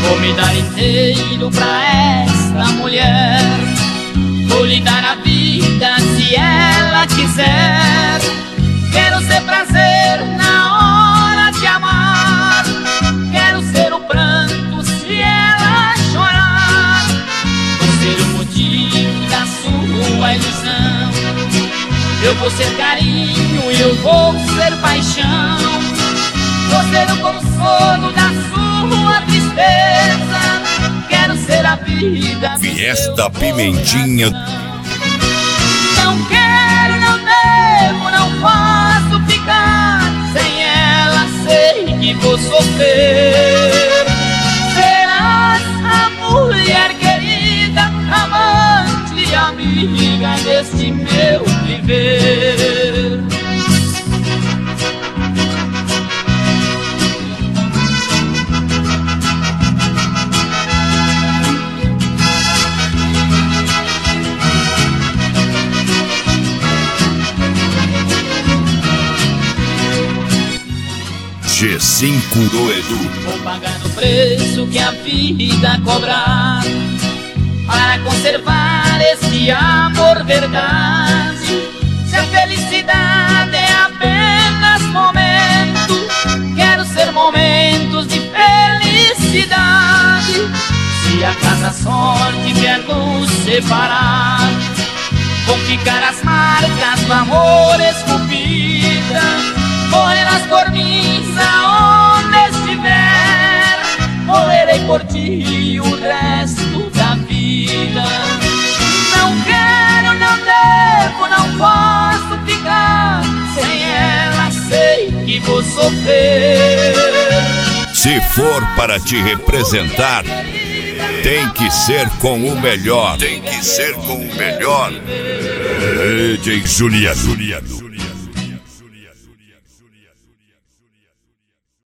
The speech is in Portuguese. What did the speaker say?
Vou me dar inteiro pra esta mulher, vou lhe dar a vida se ela quiser. Quero ser prazer na hora de amar, quero ser o pranto se ela chorar. Vou ser o motivo da sua ilusão, eu vou ser carinho e eu vou ser paixão. Vou ser o consolo da sua tristeza, quero ser a vida. Fiesta Pimentinha. Não quero, não devo, não posso ficar sem ela, sei que vou sofrer. Serás a mulher querida, amante e amiga deste meu viver. G5 do Edu. Vou pagar o preço que a vida cobrar para conservar esse amor verdade. Se a felicidade é apenas momento, quero ser momentos de felicidade. Se acaso a sorte vier nos separar, vão ficar as marcas do amor esculpida. Morrerás por mim aonde estiver, morrerei por ti o resto da vida. Não quero, não devo, não posso ficar sem ela, sei que vou sofrer. Se for para te representar, tem que ser com o melhor. Tem que ser com o melhor. DJ Juliano.